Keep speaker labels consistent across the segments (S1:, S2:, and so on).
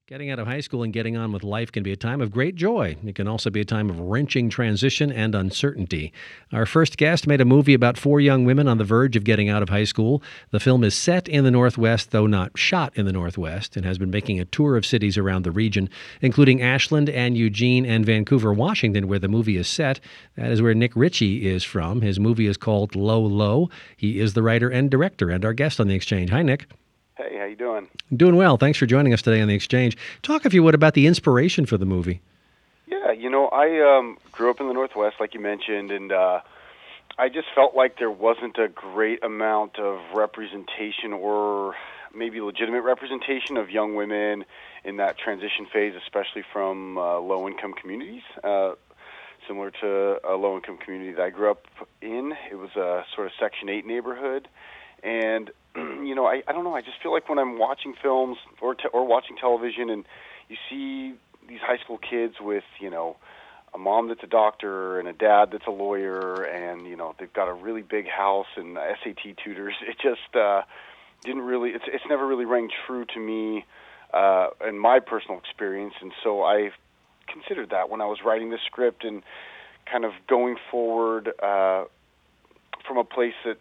S1: Getting out of high school and getting on with life can be a time of great joy. It can also be a time of wrenching transition and uncertainty. Our first guest made a movie about four young women on the verge of getting out of high school. The film is set in the Northwest, though not shot in the Northwest, and has been making a tour of cities around the region, including Ashland and Eugene and Vancouver, Washington, where the movie is set. That is where Nick Ritchie is from. His movie is called Low, Low. He is the writer and director and our guest on The Exchange. Hi, Nick.
S2: Hey, how you doing?
S1: Doing well. Thanks for joining us today on The Exchange. Talk, if you would, about the inspiration for the movie.
S2: Yeah, I grew up in the Northwest, like you mentioned, and I just felt like there wasn't a great amount of representation or maybe legitimate representation of young women in that transition phase, especially from low-income communities. Similar to a low-income community that I grew up in. It was a sort of Section 8 neighborhood. And, I don't know, I just feel like when I'm watching films or watching television and you see these high school kids with, a mom that's a doctor and a dad that's a lawyer and, they've got a really big house and SAT tutors, it just didn't really, it's never really rang true to me in my personal experience. And so I considered that when I was writing this script and kind of going forward from a place that,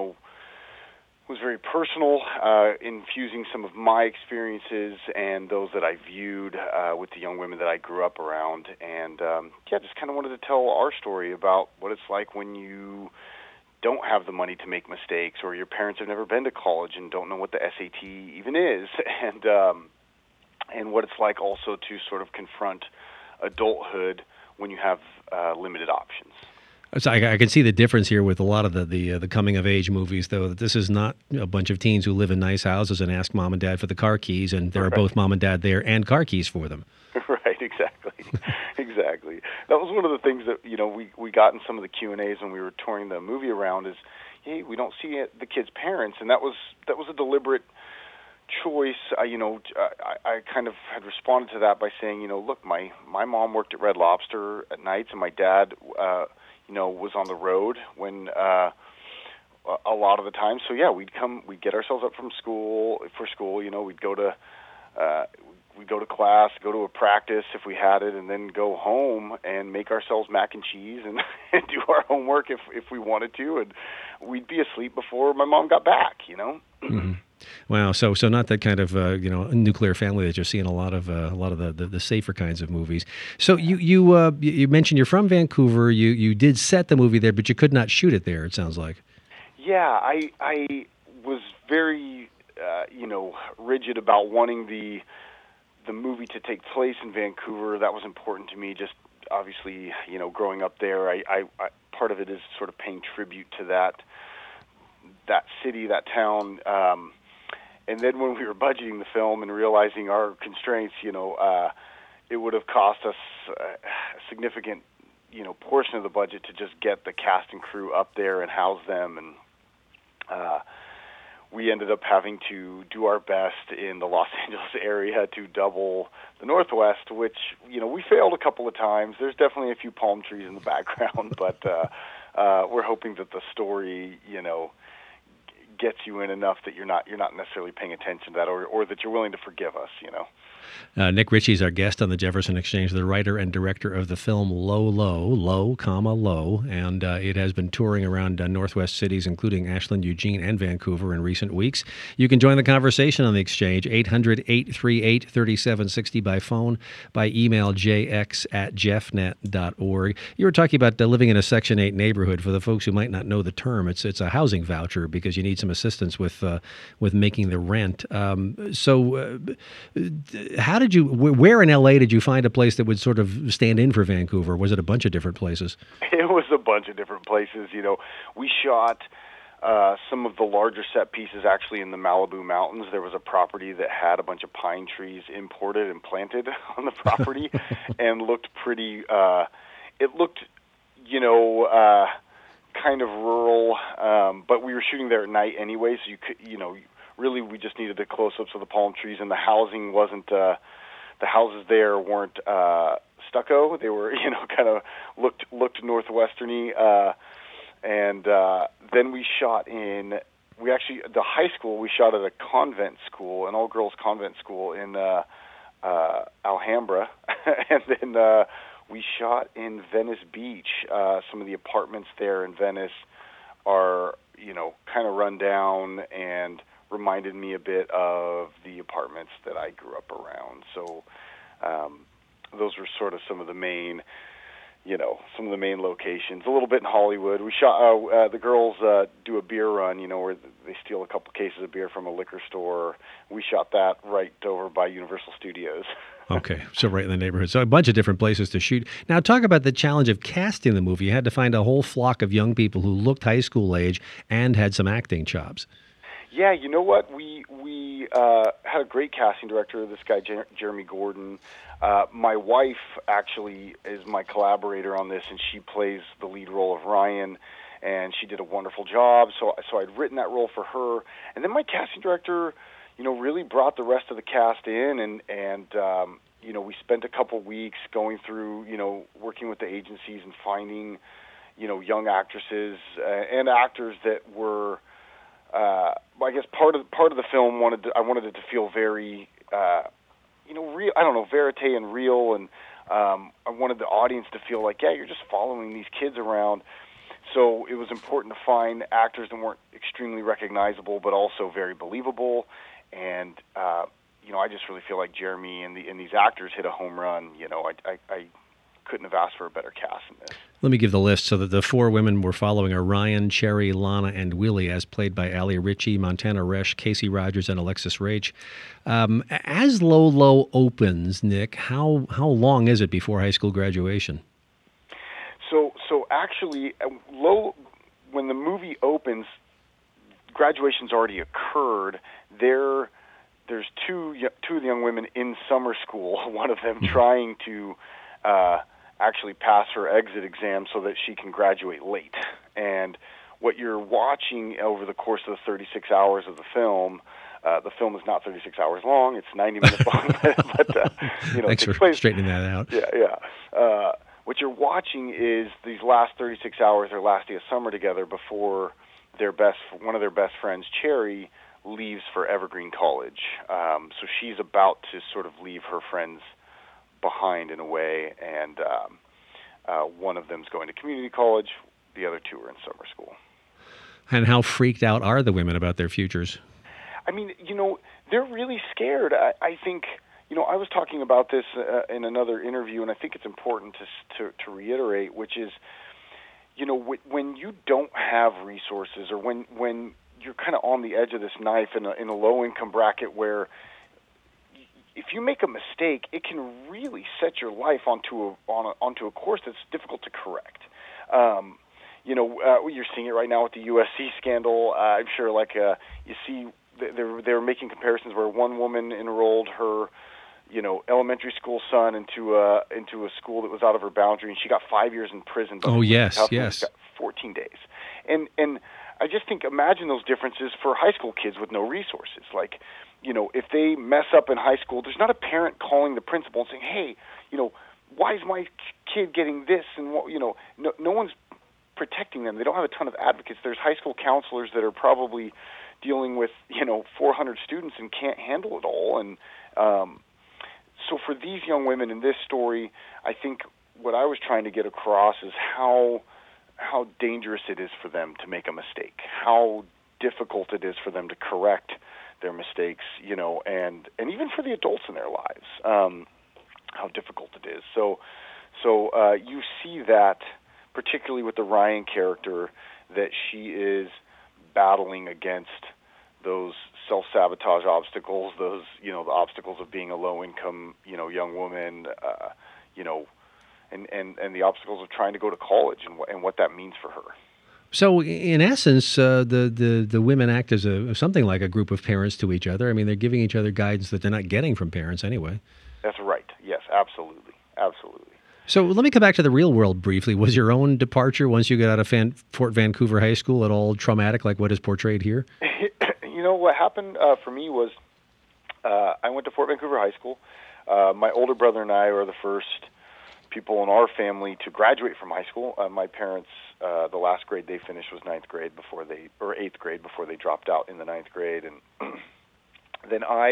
S2: was very personal, infusing some of my experiences and those that I viewed with the young women that I grew up around. And, just kind of wanted to tell our story about what it's like when you don't have the money to make mistakes or your parents have never been to college and don't know what the SAT even is, and what it's like also to sort of confront adulthood when you have limited options.
S1: So I can see the difference here with a lot of the coming of age movies, though, that this is not a bunch of teens who live in nice houses and ask mom and dad for the car keys, and there are both mom and dad there and car keys for them.
S2: Right, exactly. Exactly. That was one of the things that, we got in some of the Q&As when we were touring the movie around is, hey, we don't see the kids' parents, and that was a deliberate choice. I kind of had responded to that by saying, look, my mom worked at Red Lobster at nights, and my dad was on the road when a lot of the time. So yeah, we'd get ourselves up for school. We'd go to class, go to a practice if we had it, and then go home and make ourselves mac and cheese and do our homework if we wanted to, and we'd be asleep before my mom got back.
S1: Mm-hmm. Wow, so not that kind of nuclear family that you see in a lot of the safer kinds of movies. So you mentioned you're from Vancouver. You did set the movie there, but you could not shoot it there. It sounds like.
S2: Yeah, I was very rigid about wanting the movie to take place in Vancouver. That was important to me. Just obviously, growing up there, I part of it is sort of paying tribute to that city, that town. And then when we were budgeting the film and realizing our constraints, it would have cost us a significant, portion of the budget to just get the cast and crew up there and house them. And we ended up having to do our best in the Los Angeles area to double the Northwest, which, we failed a couple of times. There's definitely a few palm trees in the background, but we're hoping that the story, gets you in enough that you're not necessarily paying attention to that, or that you're willing to forgive us.
S1: Nick Ritchie is our guest on the Jefferson Exchange, the writer and director of the film Low, Low, and it has been touring around Northwest cities, including Ashland, Eugene, and Vancouver in recent weeks. You can join the conversation on the Exchange, 800-838-3760 by phone, by email, jx@jeffnet.org. You were talking about living in a Section 8 neighborhood. For the folks who might not know the term, it's a housing voucher because you need some assistance with making the rent. Where in LA did you find a place that would sort of stand in for Vancouver? Was it a bunch of different places?
S2: It was a bunch of different places. We shot some of the larger set pieces actually in the Malibu Mountains. There was a property that had a bunch of pine trees imported and planted on the property and looked pretty, it looked, kind of rural, but we were shooting there at night anyway, so you could, really we just needed the close-ups of the palm trees, and the housing wasn't, the houses there weren't stucco. They were, kind of looked northwesterny, and then we shot in, the high school we shot at a convent school, an all-girls convent school in Alhambra, and then we shot in Venice Beach. Some of the apartments there in Venice are, kind of run down and reminded me a bit of the apartments that I grew up around. So those were sort of some of the main locations. A little bit in Hollywood. We shot, the girls do a beer run, where they steal a couple cases of beer from a liquor store. We shot that right over by Universal Studios.
S1: Okay, so right in the neighborhood. So a bunch of different places to shoot. Now, talk about the challenge of casting the movie. You had to find a whole flock of young people who looked high school age and had some acting chops.
S2: Yeah, you know what? We had a great casting director, this guy, Jeremy Gordon. My wife actually is my collaborator on this, and she plays the lead role of Ryan, and she did a wonderful job. So I'd written that role for her. And then my casting director, really brought the rest of the cast in, and we spent a couple weeks going through, working with the agencies and finding, young actresses and actors that were, I guess part of the film I wanted it to feel very, real. I don't know, verite and real, and I wanted the audience to feel like, yeah, you're just following these kids around. So it was important to find actors that weren't extremely recognizable, but also very believable. And I just really feel like Jeremy and these actors hit a home run. I couldn't have asked for a better cast in this.
S1: Let me give the list. So that the four women we're following are Ryan, Cherry, Lana, and Willie, as played by Ali Ritchie, Montana Resch, Casey Rogers, and Alexis Rach. As Low opens, Nick, how long is it before high school graduation?
S2: So actually, when the movie opens, graduation's already occurred. There's two of the young women in summer school. One of them trying to actually pass her exit exam so that she can graduate late. And what you're watching over the course of the 36 hours of the film is not 36 hours long; it's 90 minutes long. But
S1: thanks for straightening that out.
S2: Yeah. What you're watching is these last 36 hours, their last day of summer together, before one of their best friends, Cherry, leaves for Evergreen College. So she's about to sort of leave her friends behind in a way, and one of them's going to community college, the other two are in summer school.
S1: And how freaked out are the women about their futures?
S2: I mean, they're really scared. I think, I was talking about this in another interview, and I think it's important to reiterate, which is, when you don't have resources, or when you're kind of on the edge of this knife in a low-income bracket where if you make a mistake, it can really set your life onto a course that's difficult to correct. You're seeing it right now with the USC scandal. I'm sure, you see, they're making comparisons where one woman enrolled her, elementary school son into a school that was out of her boundary, and she got 5 years in prison.
S1: Oh yes.
S2: Got 14 days, and I just think, imagine those differences for high school kids with no resources. Like, if they mess up in high school, there's not a parent calling the principal and saying, hey, why is my kid getting this? And no one's protecting them. They don't have a ton of advocates. There's high school counselors that are probably dealing with 400 students and can't handle it all. And so for these young women in this story, I think what I was trying to get across is how dangerous it is for them to make a mistake, how difficult it is for them to correct their mistakes, and even for the adults in their lives, how difficult it is. So you see that, particularly with the Ryan character, that she is battling against those self-sabotage obstacles, those, the obstacles of being a low-income, young woman, and the obstacles of trying to go to college and what that means for her.
S1: So, in essence, the women act as something like a group of parents to each other. I mean, they're giving each other guidance that they're not getting from parents anyway.
S2: That's right. Yes, absolutely.
S1: So let me come back to the real world briefly. Was your own departure once you got out of Fort Vancouver High School at all traumatic like what is portrayed here?
S2: What happened for me was I went to Fort Vancouver High School. My older brother and I were the first people in our family to graduate from high school. My parents, the last grade they finished was 8th grade before they dropped out in the 9th grade. And then I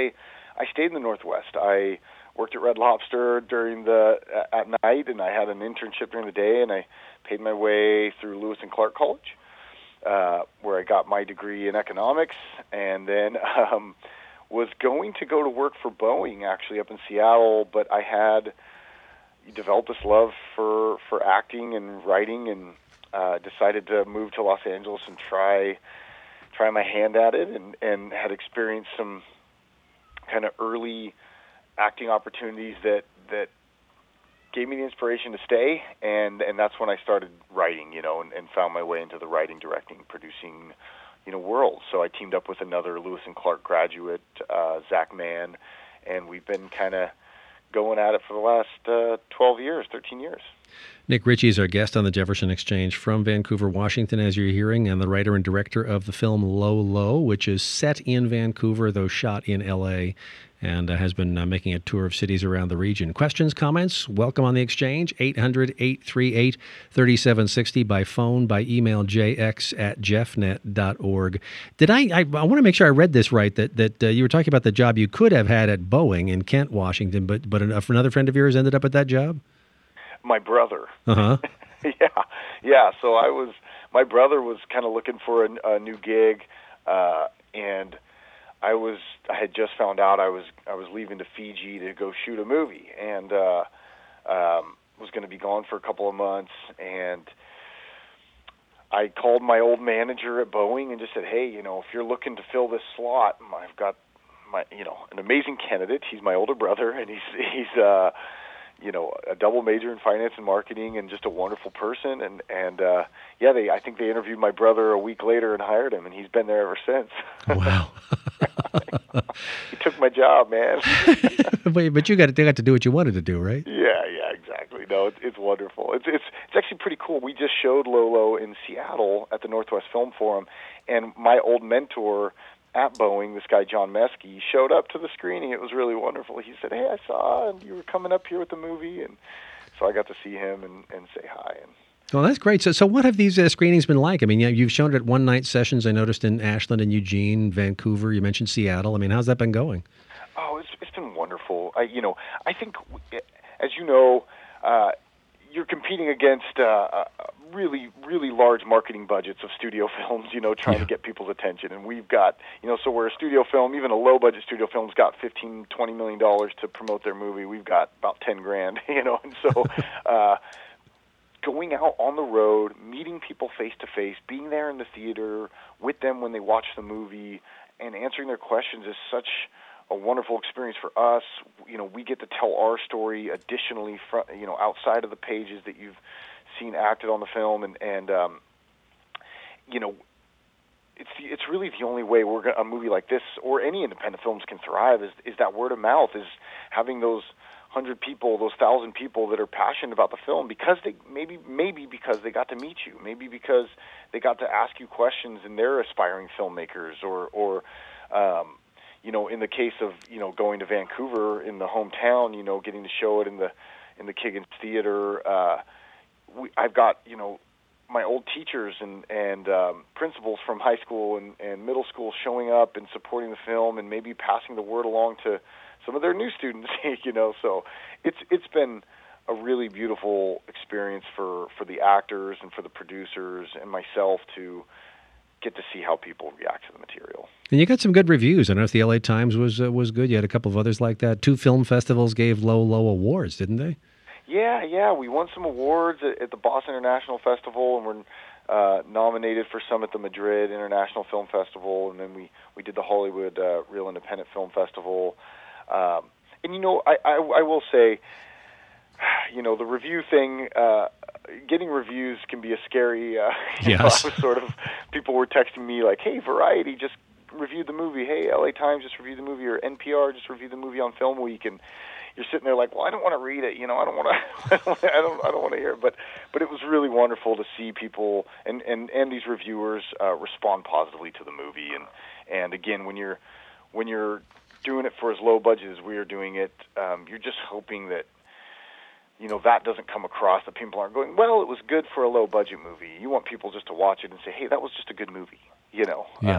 S2: I stayed in the Northwest. I worked at Red Lobster at night, and I had an internship during the day, and I paid my way through Lewis and Clark College, where I got my degree in economics, and then was going to go to work for Boeing, actually, up in Seattle, but I had developed this love for acting and writing, and decided to move to Los Angeles and try my hand at it, and had experienced some kind of early acting opportunities that gave me the inspiration to stay, and that's when I started writing, and found my way into the writing, directing, producing, world. So I teamed up with another Lewis and Clark graduate, Zach Mann, and we've been kind of going at it for the last 13 years.
S1: Nick Ritchie is our guest on the Jefferson Exchange from Vancouver, Washington, as you're hearing, and the writer and director of the film Low Low, which is set in Vancouver, though shot in L.A., and has been making a tour of cities around the region. Questions, comments, welcome on the Exchange, 800-838-3760, by phone, by email, jx@jeffnet.org. I want to make sure I read this right, that you were talking about the job you could have had at Boeing in Kent, Washington, but another friend of yours ended up at that job?
S2: My brother.
S1: Uh-huh.
S2: Yeah. So my brother was kind of looking for a new gig, and I had just found out I was leaving to Fiji to go shoot a movie, and was going to be gone for a couple of months, and I called my old manager at Boeing and just said, hey, if you're looking to fill this slot, I've got an amazing candidate. He's my older brother, and he's a double major in finance and marketing, and just a wonderful person. I think they interviewed my brother a week later and hired him, and he's been there ever since.
S1: Wow.
S2: He took my job, man.
S1: But you got to do what you wanted to do, right?
S2: Yeah, exactly. No, it's wonderful. It's actually pretty cool. We just showed Lolo in Seattle at the Northwest Film Forum, and my old mentor at Boeing, this guy John Meskey, showed up to the screening. It was really wonderful. He said, hey, I saw and you were coming up here with the movie, and so I got to see him and say hi.
S1: Well, that's great. So what have these screenings been like? I mean, you've shown it at one-night sessions, I noticed, in Ashland and Eugene, Vancouver. You mentioned Seattle. I mean, how's that been going?
S2: Oh, it's been wonderful. I think, as you know, you're competing against really, really large marketing budgets of studio films, trying to get people's attention. And we've got, so where a studio film, even a low-budget studio film's got $15, $20 million to promote their movie, we've got about $10,000, and so going out on the road, meeting people face-to-face, being there in the theater with them when they watch the movie, and answering their questions is such a wonderful experience for us. We get to tell our story additionally from, outside of the pages that you've seen acted on the film, and it's really the only way a movie like this or any independent films can thrive is that word of mouth, is having those 100 people, those 1,000 people that are passionate about the film because they maybe because they got to meet you, maybe because they got to ask you questions and they're aspiring filmmakers, or in the case of going to Vancouver in the hometown, getting to show it in the Kiggins Theater. I've got my old teachers and principals from high school and middle school showing up and supporting the film and maybe passing the word along to some of their new students. So it's been a really beautiful experience for the actors and for the producers and myself to get to see how people react to the material.
S1: And you got some good reviews. I don't know if the LA Times was good. You had a couple of others like that. 2 film festivals gave Low awards, didn't they?
S2: Yeah. We won some awards at the Boston International Festival, and we're nominated for some at the Madrid International Film Festival, and then we did the Hollywood Real Independent Film Festival. And I will say, the review thing, getting reviews can be a scary,
S1: yes.
S2: People were texting me like, hey, Variety just reviewed the movie. Hey, LA Times just reviewed the movie, or NPR just reviewed the movie on Film Week. And you're sitting there like, well, I don't want to read it. I don't want to, I don't want to hear it. But it was really wonderful to see people and these reviewers respond positively to the movie. And again, when you're doing it for as low budget as we are doing it, you're just hoping that that doesn't come across, that people aren't going, well, it was good for a low-budget movie. You want people just to watch it and say, hey, that was just a good movie,
S1: Yeah.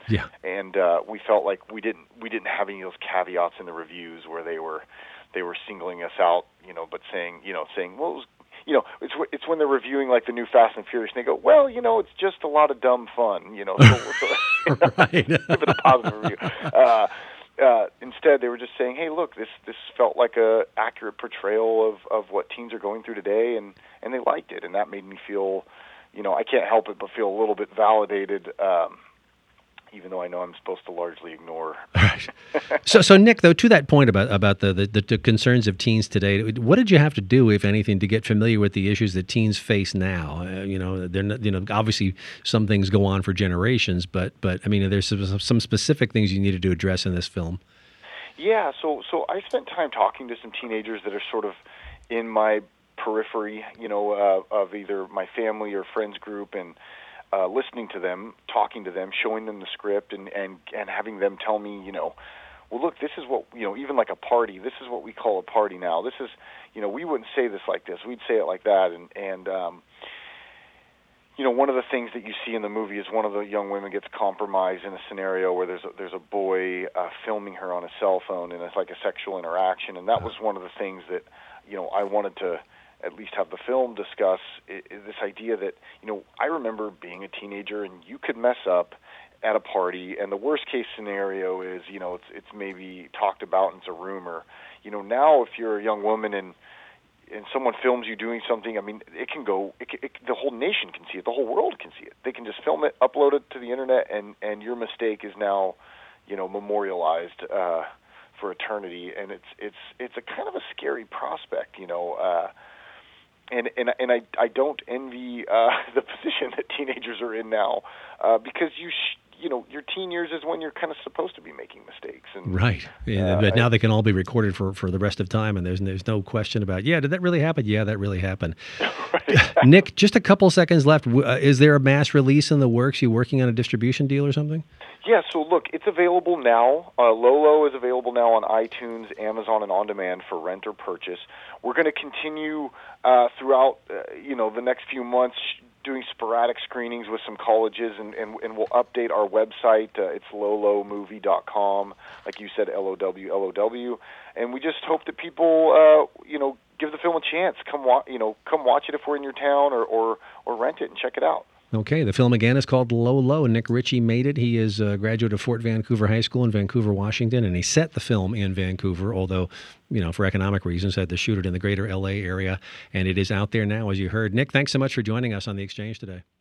S1: Yeah.
S2: And we felt like we didn't have any of those caveats in the reviews where they were singling us out, but saying, well, it was, it's when they're reviewing like the new Fast and Furious, and they go, well, it's just a lot of dumb fun, so
S1: Right.
S2: give it a positive review. Instead, they were just saying, hey, look, this felt like a accurate portrayal of what teens are going through today, and they liked it, and that made me feel, I can't help it but feel a little bit validated, even though I know I'm supposed to largely ignore.
S1: Right. So Nick, though, to that point about the concerns of teens today, what did you have to do, if anything, to get familiar with the issues that teens face now? They're not, obviously some things go on for generations, but I mean, there's some specific things you needed to address in this film.
S2: Yeah. So I spent time talking to some teenagers that are sort of in my periphery, of either my family or friends group, and listening to them, talking to them, showing them the script, and having them tell me, well, look, this is what, even like a party, this is what we call a party now. This is, we wouldn't say this like this. We'd say it like that. And one of the things that you see in the movie is one of the young women gets compromised in a scenario where there's a boy filming her on a cell phone, and it's like a sexual interaction. And that was one of the things that, I wanted to at least have the film discuss, this idea that, I remember being a teenager and you could mess up at a party, and the worst case scenario is, it's maybe talked about and it's a rumor. Now if you're a young woman and someone films you doing something, I mean, it can go, the whole nation can see it, the whole world can see it. They can just film it, upload it to the internet, and your mistake is now, memorialized for eternity, and it's a kind of a scary prospect, And I don't envy the position that teenagers are in now, because your teen years is when you're kind of supposed to be making mistakes. And,
S1: right. But now they can all be recorded for the rest of time, and there's no question about, did that really happen? Yeah, that really happened.
S2: Right, exactly.
S1: Nick, just a couple seconds left. Is there a mass release in the works? You working on a distribution deal or something?
S2: Yeah, so look, it's available now. Lolo is available now on iTunes, Amazon, and On Demand for rent or purchase. We're going to continue throughout, the next few months doing sporadic screenings with some colleges, and we'll update our website. It's lolomovie.com, like you said, LOW. And we just hope that people, give the film a chance. Come watch it if we're in your town, or rent it and check it out.
S1: Okay, the film again is called Lolo, and Nick Ritchie made it. He is a graduate of Fort Vancouver High School in Vancouver, Washington, and he set the film in Vancouver, although, for economic reasons, had to shoot it in the greater L.A. area, and it is out there now, as you heard. Nick, thanks so much for joining us on The Exchange today.